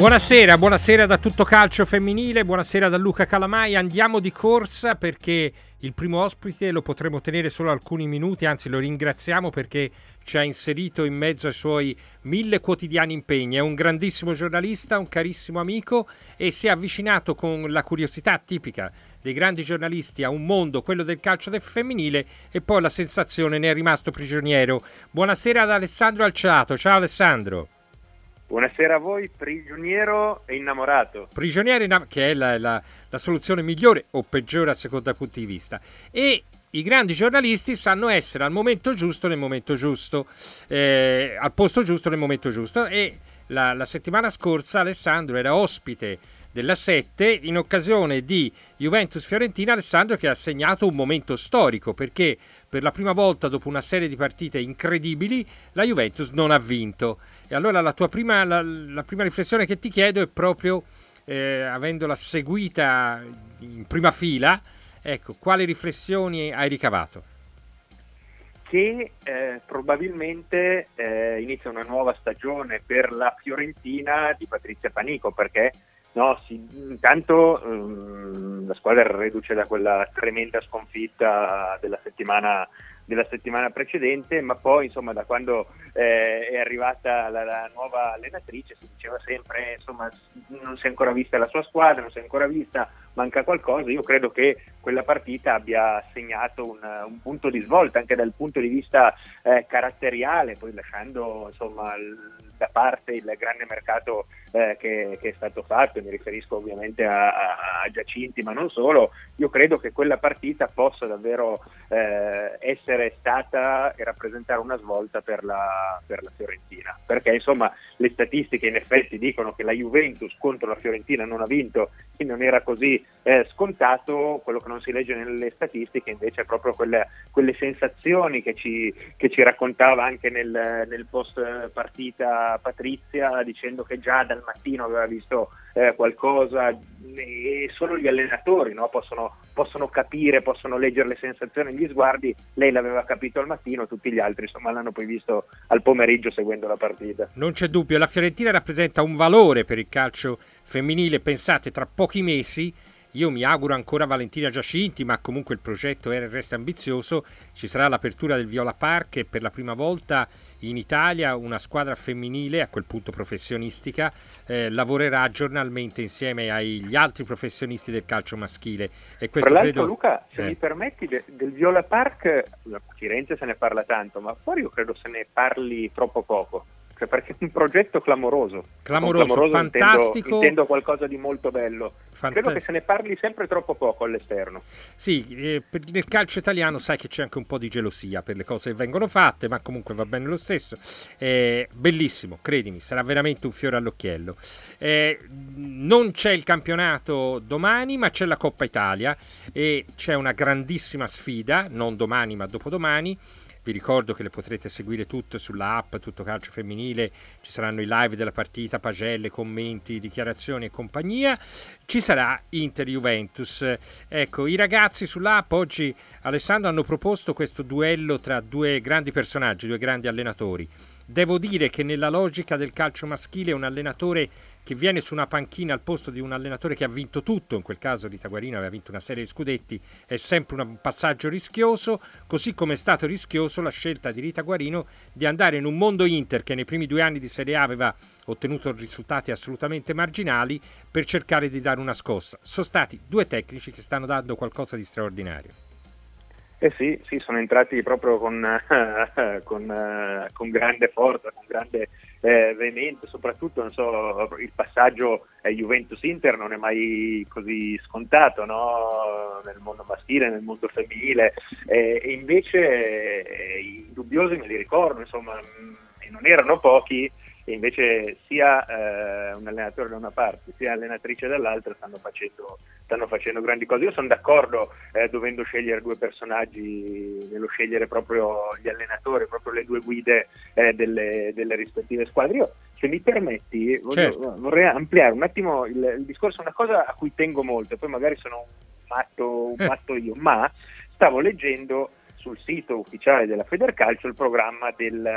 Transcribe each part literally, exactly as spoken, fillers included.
Buonasera, buonasera da Tutto Calcio Femminile, buonasera da Luca Calamai. Andiamo di corsa perché il primo ospite lo potremo tenere solo alcuni minuti, anzi lo ringraziamo perché ci ha inserito in mezzo ai suoi mille quotidiani impegni. È un grandissimo giornalista, un carissimo amico e si è avvicinato con la curiosità tipica dei grandi giornalisti a un mondo, quello del calcio del femminile, e poi la sensazione ne è rimasto prigioniero. Buonasera ad Alessandro Alciato. Ciao Alessandro. Buonasera a voi, prigioniero e innamorato. Prigioniero, innam- che è la, la, la soluzione migliore o peggiore a seconda punti di vista. E i grandi giornalisti sanno essere al momento giusto nel momento giusto, eh, al posto giusto nel momento giusto. E la, la settimana scorsa Alessandro era ospite della sette in occasione di Juventus-Fiorentina. Alessandro, che ha segnato un momento storico perché per la prima volta dopo una serie di partite incredibili la Juventus non ha vinto. E allora la tua prima, la, la prima riflessione che ti chiedo è proprio, eh, avendola seguita in prima fila, ecco, quali riflessioni hai ricavato? Che eh, probabilmente eh, inizia una nuova stagione per la Fiorentina di Patrizia Panico, perché no, sì, intanto um, la squadra era reduce da quella tremenda sconfitta della settimana della settimana precedente, ma poi insomma da quando eh, è arrivata la, la nuova allenatrice si diceva sempre insomma non si è ancora vista la sua squadra, non si è ancora vista, manca qualcosa. Io credo che quella partita abbia segnato un, un punto di svolta anche dal punto di vista eh, caratteriale, poi lasciando insomma l- da parte il grande mercato eh, che, che è stato fatto, mi riferisco ovviamente a, a, a Giacinti ma non solo. Io credo che quella partita possa davvero eh, essere stata e rappresentare una svolta per la, per la Fiorentina, perché insomma le statistiche in effetti dicono che la Juventus contro la Fiorentina non ha vinto e non era così eh, scontato. Quello che non si legge nelle statistiche invece è proprio quelle, quelle sensazioni che ci, che ci raccontava anche nel, nel post partita Patrizia, dicendo che già dal mattino aveva visto eh, qualcosa, e solo gli allenatori no, possono, possono capire, possono leggere le sensazioni, gli sguardi. Lei l'aveva capito al mattino, tutti gli altri insomma l'hanno poi visto al pomeriggio seguendo la partita. Non c'è dubbio, la Fiorentina rappresenta un valore per il calcio femminile. Pensate, tra pochi mesi, io mi auguro ancora Valentina Giacinti, ma comunque il progetto è, resta ambizioso, ci sarà l'apertura del Viola Park e per la prima volta in Italia una squadra femminile, a quel punto professionistica, eh, lavorerà giornalmente insieme agli altri professionisti del calcio maschile. E questo Tra l'altro, credo, Luca, se eh. mi permetti, de- del Viola Park, a Firenze se ne parla tanto, ma fuori io credo se ne parli troppo poco. Cioè, perché è un progetto clamoroso. Clamoroso, clamoroso fantastico. Intendo, intendo qualcosa di molto bello. Fant- Credo che se ne parli sempre troppo poco all'esterno. Sì, eh, per, nel calcio italiano sai che c'è anche un po' di gelosia per le cose che vengono fatte, ma comunque va bene lo stesso. Eh, bellissimo, credimi, sarà veramente un fiore all'occhiello. Eh, non c'è il campionato domani, ma c'è la Coppa Italia e c'è una grandissima sfida, non domani ma dopodomani. Vi ricordo che le potrete seguire tutte sulla app Tutto Calcio Femminile, ci saranno i live della partita, pagelle, commenti, dichiarazioni e compagnia. Ci sarà Inter-Juventus. Ecco, i ragazzi sull'app oggi, Alessandro, hanno proposto questo duello tra due grandi personaggi, due grandi allenatori. Devo dire che nella logica del calcio maschile un allenatore che viene su una panchina al posto di un allenatore che ha vinto tutto, in quel caso Rita Guarino aveva vinto una serie di scudetti, è sempre un passaggio rischioso, così come è stato rischioso la scelta di Rita Guarino di andare in un mondo Inter che nei primi due anni di Serie A aveva ottenuto risultati assolutamente marginali, per cercare di dare una scossa. Sono stati due tecnici che stanno dando qualcosa di straordinario. Eh sì, sì, sono entrati proprio con, uh, con, uh, con grande forza, con grande eh, veemenza, soprattutto non so, il passaggio eh, Juventus-Inter non è mai così scontato, no? Nel mondo maschile, nel mondo femminile, eh, e invece eh, i dubbiosi me li ricordo, insomma, e non erano pochi. E invece sia eh, un allenatore da una parte sia allenatrice dall'altra stanno facendo, stanno facendo grandi cose. Io sono d'accordo eh, dovendo scegliere due personaggi, nello scegliere proprio gli allenatori, proprio le due guide eh, delle, delle rispettive squadre. Io, se mi permetti, voglio, Certo. vorrei ampliare un attimo il, il discorso, una cosa a cui tengo molto, e poi magari sono un matto, un matto io, ma stavo leggendo sul sito ufficiale della Federcalcio il programma del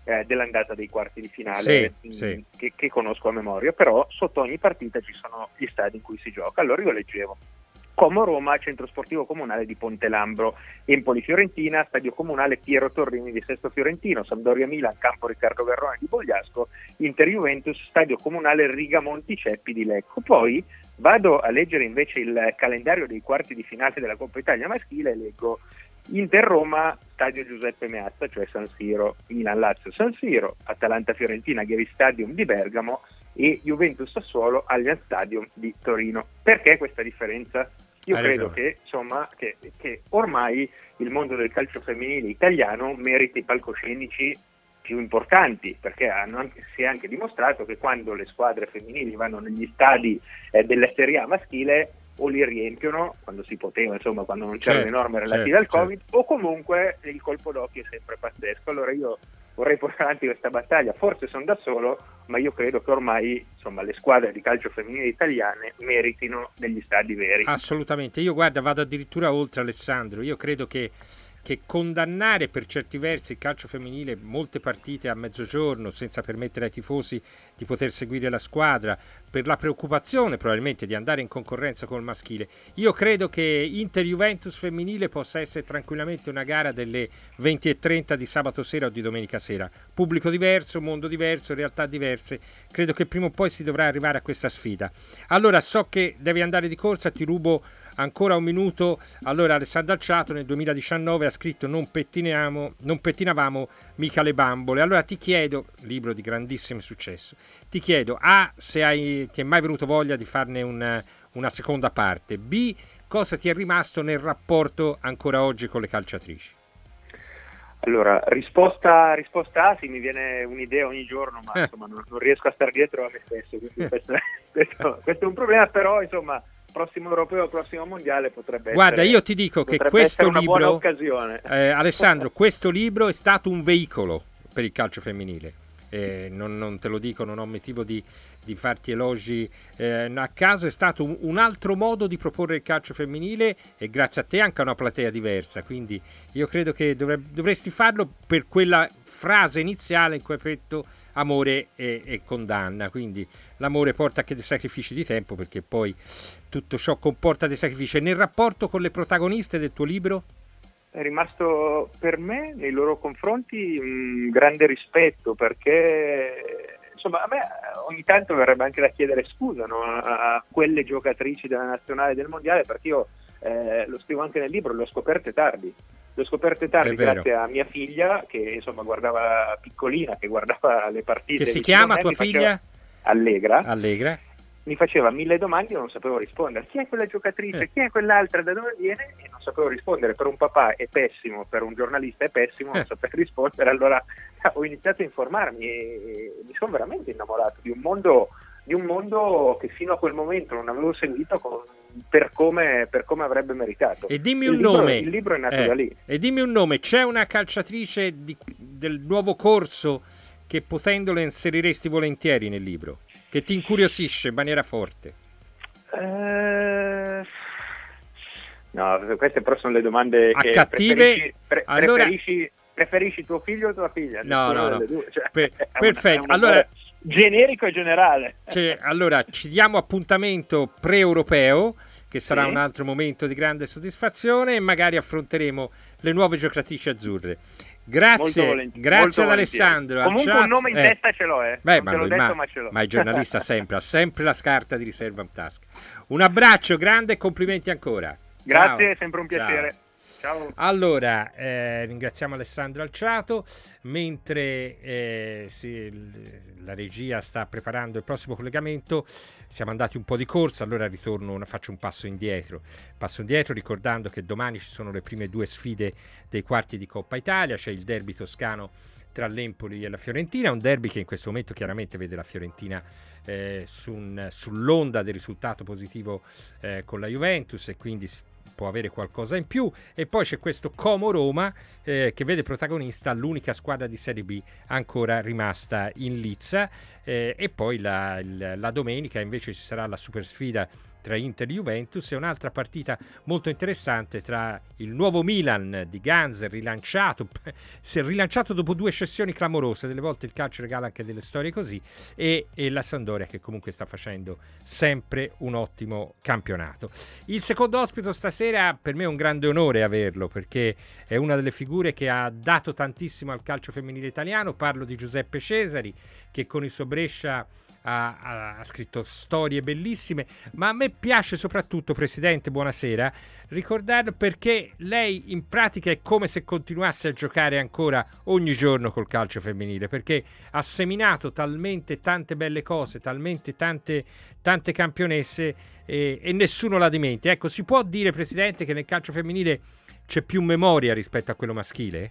eh, dell'andata dei quarti di finale, sì, mh, sì. Che, che conosco a memoria, però sotto ogni partita ci sono gli stadi in cui si gioca. Allora io leggevo Como Roma, centro sportivo comunale di Pontelambro, Empoli Fiorentina, stadio comunale Piero Torrini di Sesto Fiorentino, Sampdoria Milan, campo Riccardo Garrone di Bogliasco, Inter Juventus, stadio comunale Rigamonti Ceppi di Lecco. Poi vado a leggere invece il calendario dei quarti di finale della Coppa Italia maschile e leggo Inter Roma, stadio Giuseppe Meazza, cioè San Siro, Milan Lazio San Siro, Atalanta Fiorentina, Ghevi Stadium di Bergamo e Juventus Sassuolo, Allianz Stadium di Torino. Perché questa differenza? Io Hai credo ragione. che, insomma, che, che ormai il mondo del calcio femminile italiano merita i palcoscenici più importanti, perché hanno anche, si è anche dimostrato che quando le squadre femminili vanno negli stadi eh, della Serie A maschile o li riempiono quando si poteva, insomma, quando non c'erano Certo, le norme relative certo, al Covid, certo. O comunque il colpo d'occhio è sempre pazzesco. Allora io vorrei portare avanti questa battaglia, forse sono da solo, ma io credo che ormai, insomma, le squadre di calcio femminile italiane meritino degli stadi veri. Assolutamente, io guarda vado addirittura oltre, Alessandro, io credo che che condannare per certi versi il calcio femminile, molte partite a mezzogiorno senza permettere ai tifosi di poter seguire la squadra, per la preoccupazione probabilmente di andare in concorrenza col maschile, io credo che Inter-Juventus femminile possa essere tranquillamente una gara delle venti e trenta di sabato sera o di domenica sera, pubblico diverso, mondo diverso, realtà diverse, credo che prima o poi si dovrà arrivare a questa sfida. Allora so che devi andare di corsa, ti rubo ancora un minuto. Allora Alessandro Alciato nel duemiladiciannove ha scritto non pettiniamo, non pettinavamo mica le bambole. Allora ti chiedo, libro di grandissimo successo, ti chiedo A, se hai, ti è mai venuto voglia di farne una, una seconda parte, B, cosa ti è rimasto nel rapporto ancora oggi con le calciatrici? Allora, risposta, risposta A, sì, mi viene un'idea ogni giorno, ma eh. insomma non, non riesco a stare dietro a me stesso, quindi questo, questo, questo è un problema, però insomma prossimo europeo, prossimo mondiale potrebbe Guarda, essere, io ti dico che questo una libro, buona occasione. Eh, Alessandro, questo libro è stato un veicolo per il calcio femminile. Eh, non, non te lo dico, non ho motivo di, di farti elogi eh, a caso, è stato un, un altro modo di proporre il calcio femminile e grazie a te anche a una platea diversa, quindi io credo che dovre, dovresti farlo per quella frase iniziale in cui hai detto amore e, e condanna, quindi l'amore porta anche dei sacrifici di tempo, perché poi tutto ciò comporta dei sacrifici. E nel rapporto con le protagoniste del tuo libro? È rimasto per me nei loro confronti un grande rispetto, perché insomma a me ogni tanto verrebbe anche da chiedere scusa, no? a, a quelle giocatrici della nazionale e del mondiale, perché io eh, lo scrivo anche nel libro, le ho scoperte tardi. Le ho scoperte tardi grazie a mia figlia che insomma guardava piccolina, che guardava le partite. Che si chiama tua figlia? Allegra. Allegra. Mi faceva mille domande e non sapevo rispondere. Chi è quella giocatrice? Eh. Chi è quell'altra? Da dove viene? E non sapevo rispondere. Per un papà è pessimo, per un giornalista è pessimo non eh. saper rispondere. Allora ho iniziato a informarmi e mi sono veramente innamorato di un mondo, di un mondo che fino a quel momento non avevo seguito con, per, come, per come avrebbe meritato. E dimmi il un libro, nome. Il libro è nato eh. da lì. E dimmi un nome. C'è una calciatrice di, del nuovo corso che potendolo inseriresti volentieri nel libro, che ti incuriosisce in maniera forte? Uh, no, queste però sono le domande a che cattive. Preferisci, pre- allora... preferisci, preferisci tuo figlio o tua figlia? No, no, no. Cioè, per, perfetto. Una, allora, generico e generale. Cioè, allora, ci diamo appuntamento pre-europeo, che sarà sì. un altro momento di grande soddisfazione, e magari affronteremo le nuove giocatrici azzurre. Grazie, grazie ad Alessandro. Comunque Alciato. un nome in eh. testa ce l'ho, eh. Beh, non ma, te l'ho lui, detto, ma, ma ce l'ho. Ma il giornalista sempre, ha sempre la scarta di riserva in tasca. Un abbraccio grande e complimenti ancora. Grazie, Ciao. è sempre un piacere. Ciao. Ciao. Allora, eh, ringraziamo Alessandro Alciato, mentre eh, si, la regia sta preparando il prossimo collegamento, siamo andati un po' di corsa, allora ritorno, faccio un passo indietro, passo indietro ricordando che domani ci sono le prime due sfide dei quarti di Coppa Italia, c'è il derby toscano tra l'Empoli e la Fiorentina, un derby che in questo momento chiaramente vede la Fiorentina eh, su un, sull'onda del risultato positivo eh, con la Juventus e quindi può avere qualcosa in più, e poi c'è questo Como Roma eh, che vede protagonista l'unica squadra di Serie B ancora rimasta in lizza, eh, e poi la, la, la domenica invece ci sarà la super sfida tra Inter e Juventus, e un'altra partita molto interessante tra il nuovo Milan di Ganser, rilanciato, si è rilanciato dopo due cessioni clamorose, delle volte il calcio regala anche delle storie così, e, e la Sampdoria che comunque sta facendo sempre un ottimo campionato. Il secondo ospite stasera per me è un grande onore averlo, perché è una delle figure che ha dato tantissimo al calcio femminile italiano. Parlo di Giuseppe Cesari, che con il suo Brescia Ha, ha, ha scritto storie bellissime, ma a me piace soprattutto, Presidente, buonasera, ricordarlo, perché lei in pratica è come se continuasse a giocare ancora ogni giorno col calcio femminile, perché ha seminato talmente tante belle cose, talmente tante, tante campionesse, e, e nessuno la dimentica. Ecco, si può dire, Presidente, che nel calcio femminile c'è più memoria rispetto a quello maschile?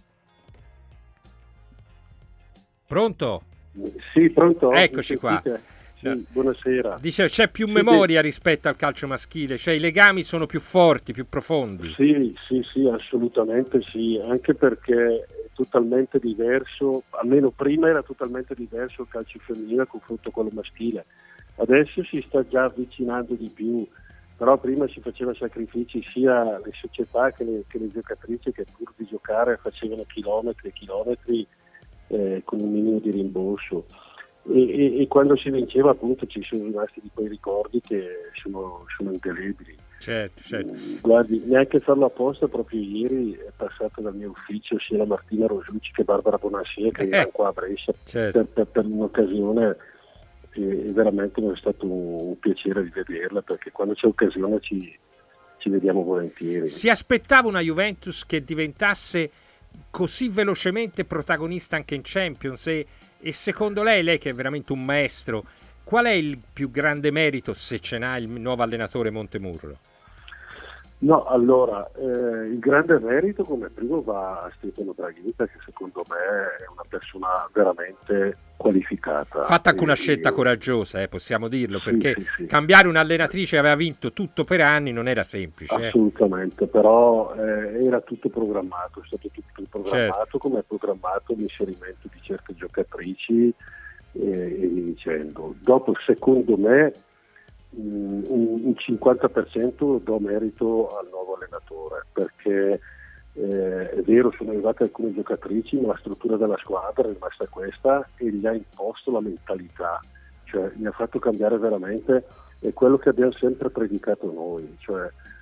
Pronto? Sì, pronto? Eccoci qua. Sì, buonasera. Dice, c'è più sì, memoria che... rispetto al calcio maschile, cioè i legami sono più forti, più profondi. Sì, sì, sì, assolutamente sì, anche perché è totalmente diverso, almeno prima era totalmente diverso il calcio femminile a confronto con quello maschile. Adesso si sta già avvicinando di più, però prima si faceva sacrifici sia le società che le, che le giocatrici, che pur di giocare facevano chilometri e chilometri Eh, con un minimo di rimborso, e, e, e quando si vinceva appunto ci sono rimasti di quei ricordi che sono, sono indelebili. Certo, certo. Guardi, neanche farlo apposta, proprio ieri è passata dal mio ufficio sia la Martina Rosucci che Barbara Bonassia, che erano qua a Brescia, certo. per, per, per un'occasione, e, e veramente mi è stato un, un piacere di vederla, perché quando c'è occasione ci, ci vediamo volentieri. Si aspettava una Juventus che diventasse così velocemente protagonista anche in Champions, e, e secondo lei, lei che è veramente un maestro, qual è il più grande merito, se ce n'ha, il nuovo allenatore Montemurro? No, allora, eh, il grande merito come primo va a Stefano Braghita, che secondo me è una persona veramente qualificata. Fatta anche una e, scelta e... coraggiosa, eh, possiamo dirlo, sì, perché sì, sì. cambiare un'allenatrice che aveva vinto tutto per anni non era semplice. Assolutamente, eh. però eh, era tutto programmato, è stato tutto programmato, certo. Come è programmato l'inserimento di certe giocatrici e, e via dicendo. Dopo, secondo me, un, un cinquanta per cento do merito al nuovo allenatore, perché eh, è vero, sono arrivate alcune giocatrici, ma la struttura della squadra è rimasta questa e gli ha imposto la mentalità, cioè gli ha fatto cambiare veramente, è quello che abbiamo sempre predicato noi, cioè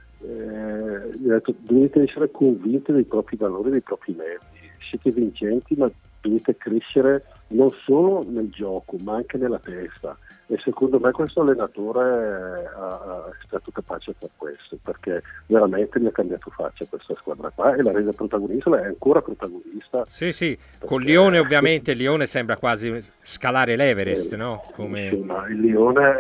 eh, gli ha detto, dovete essere convinti dei propri valori, dei propri meriti, siete vincenti, ma dovete crescere non solo nel gioco ma anche nella testa, e secondo me questo allenatore è stato capace di fare questo, perché veramente gli ha cambiato faccia a questa squadra qua e l'ha resa protagonista, lei è ancora protagonista. Sì, sì, perché... con Lione ovviamente il Lione sembra quasi scalare l'Everest, eh, no? Come... Sì, ma il Lione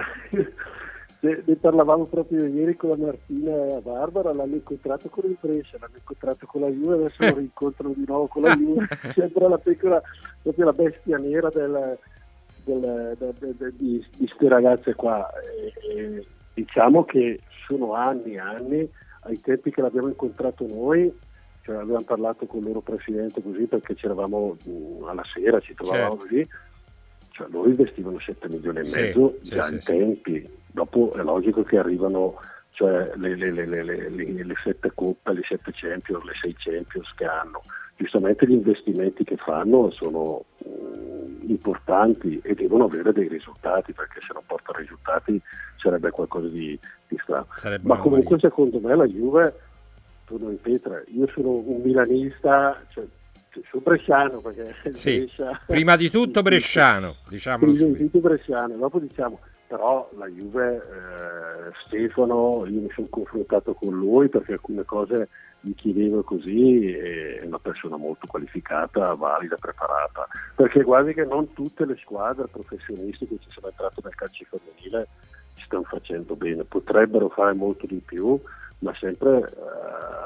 ne, ne parlavamo proprio ieri con la Martina e la Barbara, l'hanno incontrato con il Brescia, l'hanno incontrato con la Juve, adesso lo rincontrano di nuovo con la Juve, sembra la pecora, proprio la bestia nera del, del, del, del, del, di queste ragazze qua. E, e, diciamo che sono anni e anni, ai tempi che l'abbiamo incontrato noi, cioè abbiamo parlato con il loro presidente così, perché c'eravamo alla sera, ci trovavamo, certo. Così, cioè loro investivano sette milioni e mezzo, sì, già sì, in sì. tempi. Dopo è logico che arrivano, cioè le, le, le, le, le, le sette coppe, le sette Champions, le sei Champions che hanno. Giustamente gli investimenti che fanno sono um, importanti e devono avere dei risultati, perché se non portano risultati sarebbe qualcosa di, di strano. Sarebbe Ma comunque marino. Secondo me la Juve, torno a ripetere, io sono un milanista, cioè, sono bresciano, perché sì, Brescia, prima di tutto bresciano, diciamolo prima di tutto bresciano, dopo diciamo, però la Juve, eh, Stefano, io mi sono confrontato con lui perché alcune cose gli chiedevo così, è una persona molto qualificata, valida, preparata, perché guardi che non tutte le squadre professionistiche che ci sono entrate nel calcio femminile ci stanno facendo bene, potrebbero fare molto di più, ma sempre eh,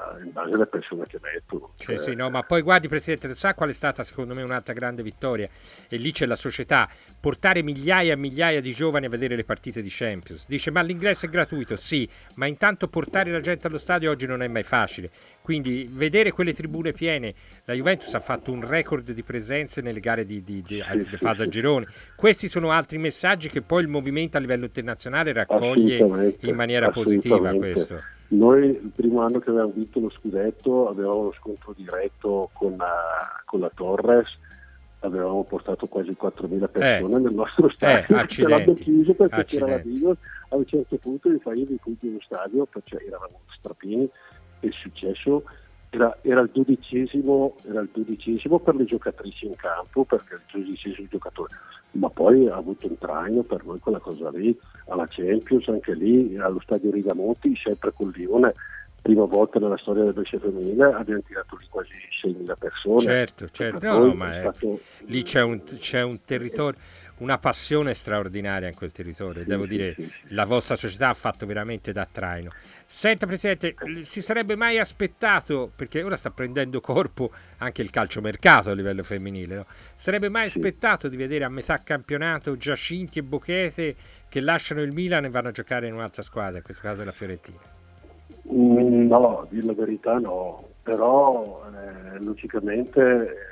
in base alle persone che mettono. Sì, cioè... sì, no, ma poi guardi Presidente, sa qual è stata secondo me un'altra grande vittoria? E lì c'è la società, portare migliaia e migliaia di giovani a vedere le partite di Champions. Dice ma l'ingresso è gratuito, sì, ma intanto portare la gente allo stadio oggi non è mai facile, quindi vedere quelle tribune piene. La Juventus ha fatto un record di presenze nelle gare di, di, di, sì, di sì, fase a sì. gironi. Questi sono altri messaggi che poi il movimento a livello internazionale raccoglie in maniera positiva. Questo. Noi il primo anno che avevamo vinto lo scudetto avevamo lo scontro diretto con la, con la Torres, avevamo portato quasi quattromila persone eh, nel nostro stadio, eh, ce l'abbiamo chiuso perché accidenti. c'era la Vigor. A un certo punto mi fa io mi punti uno stadio perché eravamo strapini e il successo era, era il dodicesimo era il dodicesimo per le giocatrici in campo, perché il dodicesimo giocatore, ma poi ha avuto un traino per noi quella cosa lì, alla Champions, anche lì allo stadio Rigamonti, sempre col Lione, prima volta nella storia del Brescia femminile abbiamo tirato lì quasi seimila persone. Certo, certo, no, no, ma è stato... lì c'è un, c'è un territorio, una passione straordinaria in quel territorio, sì, devo sì, dire, sì, sì. La vostra società ha fatto veramente da traino. Senta Presidente, si sarebbe mai aspettato, perché ora sta prendendo corpo anche il calciomercato a livello femminile, no? Sarebbe mai sì. aspettato di vedere a metà campionato Giacinti e Bochete che lasciano il Milan e vanno a giocare in un'altra squadra, in questo caso la Fiorentina? Mm, no, dir la verità no, però eh, logicamente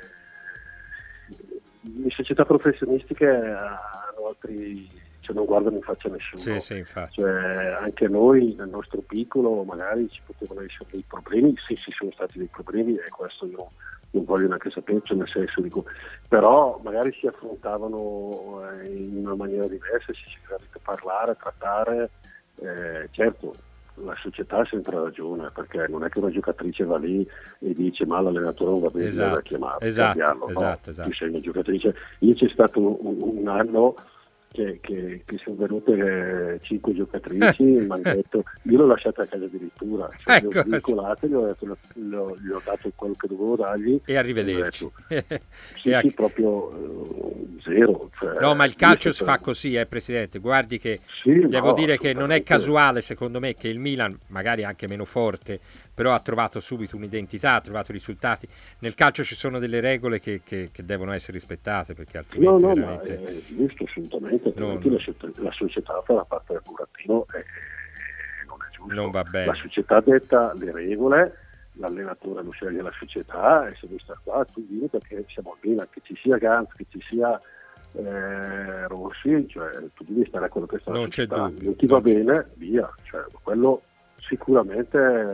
eh, le società professionistiche hanno altri, cioè non guardano in faccia a nessuno. Sì, sì, infatti. Cioè, anche noi nel nostro piccolo magari ci potevano essere dei problemi, sì, ci sono stati dei problemi e questo io non voglio neanche sapere, cioè nel senso dico, però magari si affrontavano eh, in una maniera diversa, si cercava di parlare, trattare, eh, certo. La società ha sempre ragione, perché non è che una giocatrice va lì e dice ma l'allenatore non va bene, esatto, deve chiamare, esatto, cambiarlo, esatto, no? esatto. Tu sei una giocatrice. Io c'è stato un, un anno che, che, che sono venute eh, cinque giocatrici e mi hanno detto, io l'ho lasciata a casa addirittura, cioè, ecco, le ho vincolate, gli ho, detto, gli, ho, gli ho dato quello che dovevo dargli e arrivederci. E detto, sì, sì, proprio uh, zero. Cioè, no, ma il calcio si fa così, eh, Presidente, guardi che sì, devo no, dire che non è casuale secondo me che il Milan, magari anche meno forte, però ha trovato subito un'identità, ha trovato risultati. Nel calcio ci sono delle regole che, che, che devono essere rispettate, perché altrimenti no, no, veramente... ma è giusto assolutamente, no, no. La, la società fa la parte del burattino e non è giusto. Non va bene. La società detta le regole, l'allenatore lo sceglie la società e se lui sta qua tu vieni perché siamo al Milan, che ci sia Gantz, che ci sia eh, Rossi, cioè tu devi stare a quello che sta la non società. C'è dubbio. Non ti va bene, via, cioè, quello sicuramente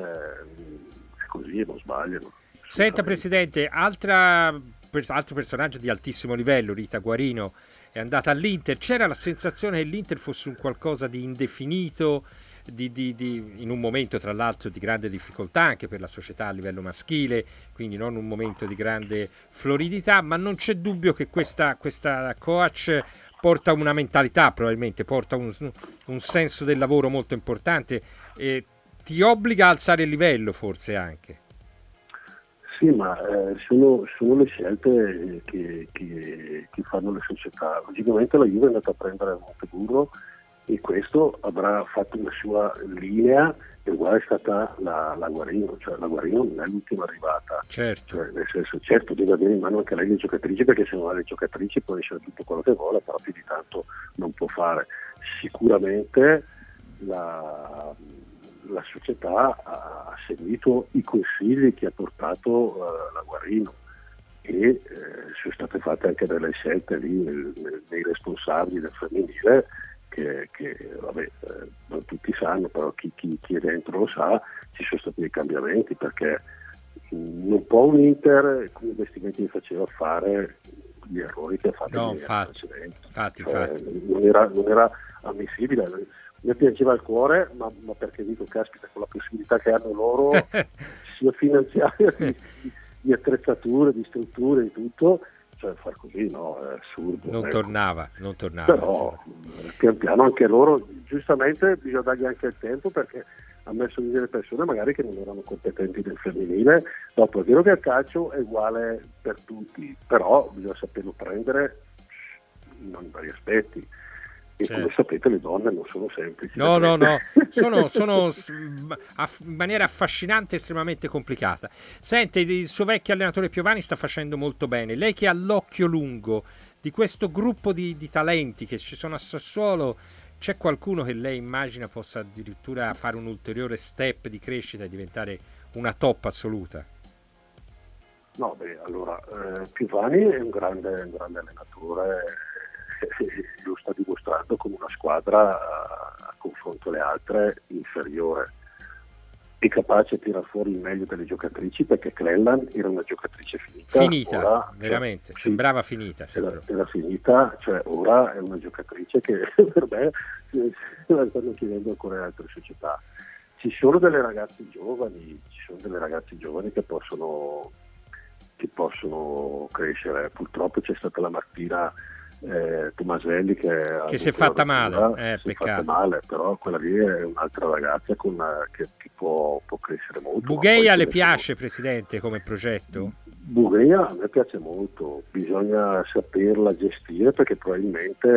è così, non sbagliano. Senta Presidente, altra, altro personaggio di altissimo livello, Rita Guarino, è andata all'Inter. C'era la sensazione che l'Inter fosse un qualcosa di indefinito, di, di, di, in un momento tra l'altro di grande difficoltà anche per la società a livello maschile, quindi non un momento di grande floridità, ma non c'è dubbio che questa, questa coach porta una mentalità, probabilmente porta un, un senso del lavoro molto importante e ti obbliga a alzare il livello forse anche. Sì, ma eh, sono, sono le scelte che, che, che fanno le società. Logicamente la Juve è andata a prendere Monteburro e questo avrà fatto una sua linea e uguale è stata la, la Guarino, cioè la Guarino non è l'ultima arrivata. Certo. Cioè, nel senso, certo deve avere in mano anche lei le giocatrici, perché se non ha le giocatrici può essere tutto quello che vuole, però più di tanto non può fare. Sicuramente la... la società ha seguito i consigli che ha portato uh, la Guarino e eh, sono state fatte anche delle scelte lì nel, nel, nei responsabili del femminile che, che vabbè, eh, non tutti sanno, però chi, chi, chi è dentro lo sa, ci sono stati dei cambiamenti perché mh, non può un Inter con gli investimenti che faceva fare gli errori che ha fatto no, negli infatti, anni precedenti. infatti, Cioè, infatti. Non, era, non era ammissibile. Mi piaceva il cuore, ma, ma perché dico, caspita, con la possibilità che hanno loro, sia finanziaria, di, di attrezzature, di strutture, di tutto, cioè far così no, è assurdo. Non ecco. tornava, non tornava. Però pian piano anche loro, giustamente bisogna dargli anche il tempo perché ha messo lì delle persone magari che non erano competenti del femminile. Dopo è vero che il calcio è uguale per tutti, però bisogna saperlo prendere in vari aspetti. E certo. come sapete le donne non sono semplici. No, no, no, sono, sono in maniera affascinante, estremamente complicata. Sente, il suo vecchio allenatore Piovani sta facendo molto bene. Lei che ha l'occhio lungo di questo gruppo di, di talenti che ci sono a Sassuolo, c'è qualcuno che lei immagina possa addirittura fare un ulteriore step di crescita e diventare una top assoluta? No, beh, allora, eh, Piovani è un grande, un grande allenatore, eh, lo sta dimostrando con una squadra a, a confronto alle altre inferiore. È capace di tirare fuori il meglio delle giocatrici, perché Clellan era una giocatrice finita. Finita, ora, veramente, cioè, sembrava finita. Era, era finita, cioè ora è una giocatrice che per me se la stanno chiedendo ancora in altre società. Ci sono delle ragazze giovani, ci sono delle ragazze giovani che possono, che possono crescere. Purtroppo c'è stata la Martina eh, Tomaselli che, che si è fatta male, eh, si è peccato. fatta male, però quella lì è un'altra ragazza con, che, che può, può crescere molto. Bugheia le piace, sono... Presidente, come progetto? Bugheia a me piace molto, bisogna saperla gestire, perché probabilmente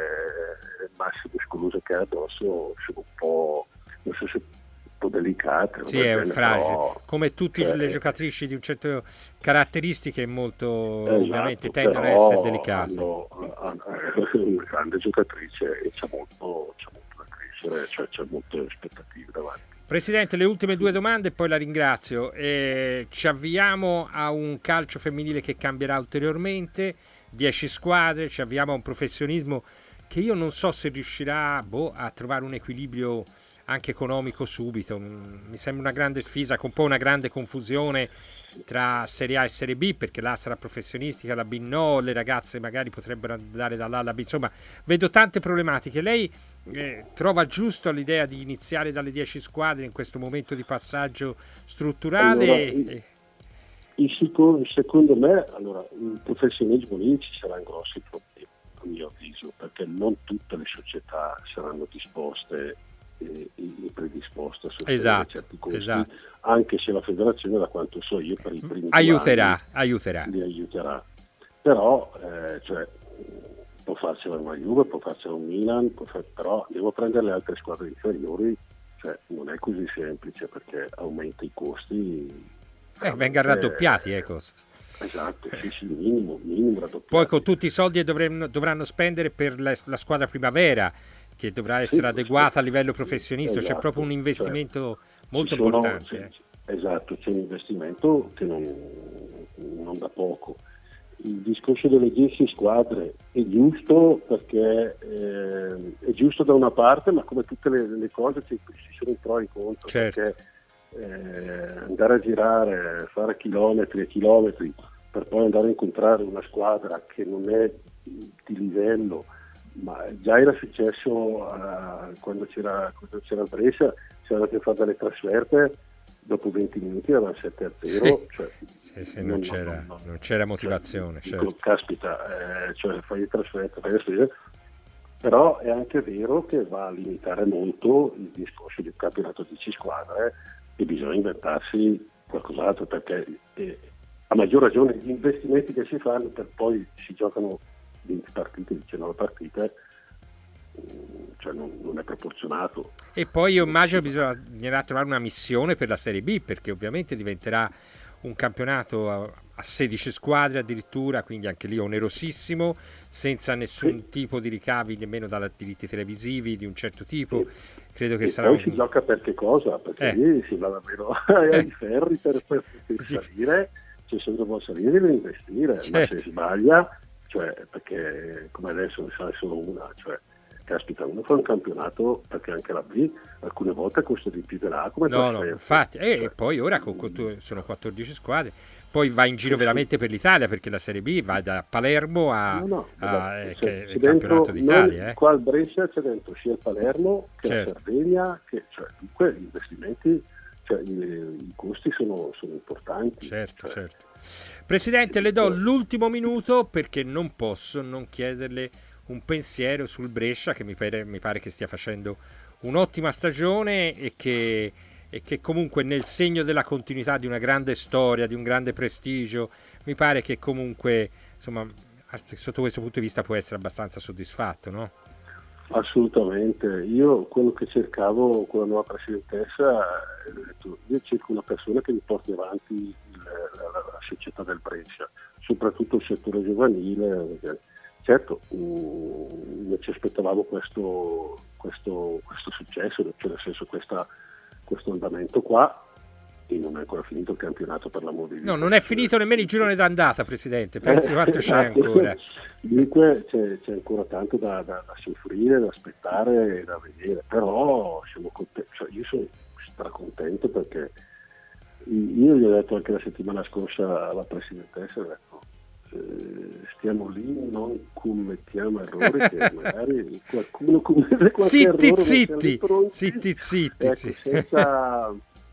il massimo muscoloso che ha addosso sono un po', non so se un po' delicate. Sì, è bene, fragile, però, come tutte cioè, le giocatrici di un certo caratteristiche molto, esatto, ovviamente tendono a essere delicate. Hanno, hanno, è una grande giocatrice e c'è molto, c'è molto da crescere, cioè c'è molte aspettative davanti. Presidente, le ultime due domande e poi la ringrazio. Eh, ci avviamo a un calcio femminile che cambierà ulteriormente, dieci squadre, ci avviamo a un professionismo che io non so se riuscirà boh, a trovare un equilibrio anche economico subito. Mi sembra una grande sfida, con un po' una grande confusione tra Serie A e Serie B, perché l'A sarà professionistica, la B no, le ragazze magari potrebbero andare dall'A alla B, insomma vedo tante problematiche. Lei eh, trova giusto l'idea di iniziare dalle dieci squadre in questo momento di passaggio strutturale? Allora, il, il secondo, secondo me allora, il professionismo lì ci saranno grossi problemi, a mio avviso, perché non tutte le società saranno disposte e, e predisposta a sostenere esatto, certi costi, esatto. Anche se la federazione, da quanto so io, per i primi aiuterà, anni aiuterà. li aiuterà. Però eh, cioè, può farsela una Juve, può farsela un Milan, può far... però devo prendere le altre squadre inferiori, cioè, non è così semplice, perché aumenta i costi. Eh, vengono raddoppiati i eh, costi. Esatto, sì, sì, minimo, minimo raddoppiati. Poi con tutti i soldi dovranno, dovranno spendere per la, la squadra primavera, che dovrà essere sì, adeguata sì, a livello professionistico, esatto, c'è proprio un investimento cioè, molto sono, importante. Eh. Esatto, c'è un investimento che non, non da poco. Il discorso delle dieci squadre è giusto, perché eh, è giusto da una parte, ma come tutte le, le cose ci, ci sono i pro e i contro, certo. Perché eh, andare a girare, fare chilometri e chilometri per poi andare a incontrare una squadra che non è di livello. Ma già era successo uh, quando c'era quando c'era il Brescia, c'era che fare delle trasferte, dopo venti minuti erano sette a zero, sì. Cioè, sì, sì, non, non, c'era, non, non, non c'era motivazione. Cioè, certo. dico, caspita, eh, cioè fai le trasferte, fai le spese, però è anche vero che va a limitare molto il discorso di un campionato di dieci squadre e bisogna inventarsi qualcos'altro, perché eh, a maggior ragione gli investimenti che si fanno, per poi si giocano venti partite, diciannove partite, cioè non, non è proporzionato. E poi io immagino bisognerà trovare una missione per la Serie B, perché ovviamente diventerà un campionato a, a sedici squadre addirittura, quindi anche lì onerosissimo, senza nessun sì. tipo di ricavi nemmeno dai diritti televisivi di un certo tipo. Sì. Credo che e sarà poi un... si gioca per che cosa? Perché eh. lì si va davvero ai ferri per, per, per sì. salire, cioè se uno vuole salire deve investire, certo. Ma se sbaglia, cioè perché come adesso ne sa solo una, cioè caspita, uno fa un campionato, perché anche la B alcune volte costa di più dell'A come no, no, infatti, e cioè, poi ora con, con, sono quattordici squadre, poi va in giro veramente per l'Italia, perché la Serie B va da Palermo a, no, no, a eh, c'è, che, il campionato d'Italia. Eh. Qua al Brescia c'è dentro sia il Palermo che certo. La Sardegna, che cioè dunque gli investimenti, cioè i, i costi sono, sono importanti. Certo, cioè, certo. Presidente, le do l'ultimo minuto, perché non posso non chiederle un pensiero sul Brescia, che mi pare, mi pare che stia facendo un'ottima stagione e che, e che comunque nel segno della continuità di una grande storia, di un grande prestigio, mi pare che comunque insomma sotto questo punto di vista può essere abbastanza soddisfatto, no? Assolutamente, io quello che cercavo con la nuova presidentessa, eh, ho detto, io cerco una persona che mi porti avanti il, la, la, la società del Brescia, soprattutto il settore giovanile, perché, certo mh, ci aspettavamo questo, questo, questo successo, cioè nel senso questa, questo andamento qua, e non è ancora finito il campionato, per l'amor di Dio. No, non è finito nemmeno il girone d'andata, Presidente, pensi quanto c'è ancora. Dunque c'è, c'è ancora tanto da, da, da soffrire, da aspettare e da vedere, però siamo contenti, cioè io sono stracontento perché io gli ho detto anche la settimana scorsa alla Presidentessa, ho detto, eh, stiamo lì, non commettiamo errori che magari qualcuno commette qualche zitti, errore, zitti, zitti, zitti, ecco, zitti. senza...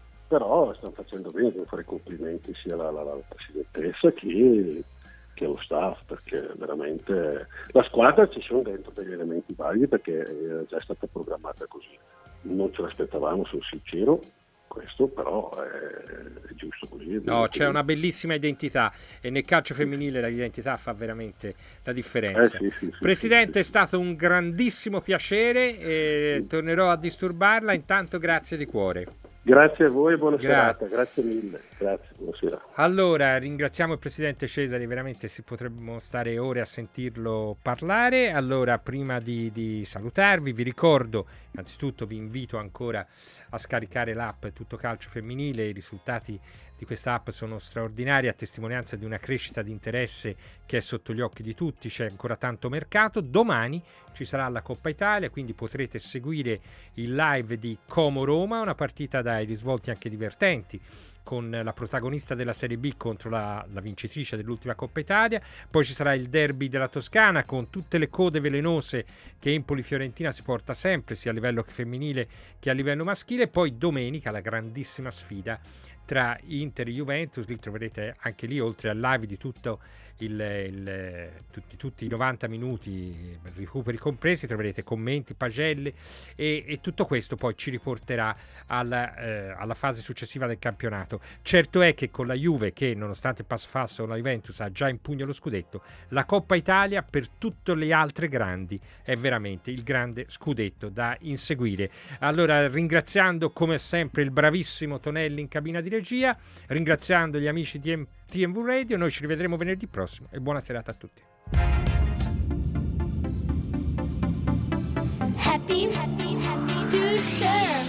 però stanno facendo bene, devo fare complimenti sia alla, alla Presidentessa che, che allo staff, perché veramente la squadra ci sono dentro degli elementi validi perché è già stata programmata così, non ce l'aspettavamo, sono sincero, questo però è, è giusto così. È no, c'è così. una bellissima identità e nel calcio femminile l'identità fa veramente la differenza. Eh, sì, sì, sì, Presidente, sì, sì, è stato un grandissimo piacere e sì. tornerò a disturbarla, intanto grazie di cuore. Grazie a voi e buona Gra- serata, grazie mille, grazie, buonasera. Allora, ringraziamo il Presidente Cesari, veramente si potremmo stare ore a sentirlo parlare. Allora, prima di, di salutarvi, vi ricordo, innanzitutto vi invito ancora a scaricare l'app Tutto Calcio Femminile, i risultati di questa app sono straordinari, a testimonianza di una crescita di interesse che è sotto gli occhi di tutti, c'è ancora tanto mercato. Domani ci sarà la Coppa Italia, quindi potrete seguire il live di Como Roma, una partita dai risvolti anche divertenti, con la protagonista della Serie B contro la, la vincitrice dell'ultima Coppa Italia. Poi ci sarà il derby della Toscana con tutte le code velenose che Empoli-Fiorentina si porta sempre, sia a livello femminile che a livello maschile. Poi domenica la grandissima sfida tra Inter e Juventus, lì troverete anche lì, oltre al live di tutto il, il, tutti, tutti i novanta minuti, recuperi compresi, troverete commenti, pagelle e, e tutto questo poi ci riporterà alla, eh, alla fase successiva del campionato. Certo è che con la Juve, che nonostante il passo falso la Juventus ha già in pugno lo scudetto, la Coppa Italia per tutte le altre grandi è veramente il grande scudetto da inseguire. Allora, ringraziando come sempre il bravissimo Tonelli in cabina di regia, ringraziando gli amici di T M V Radio, noi ci rivedremo venerdì prossimo e buona serata a tutti. Happy, happy.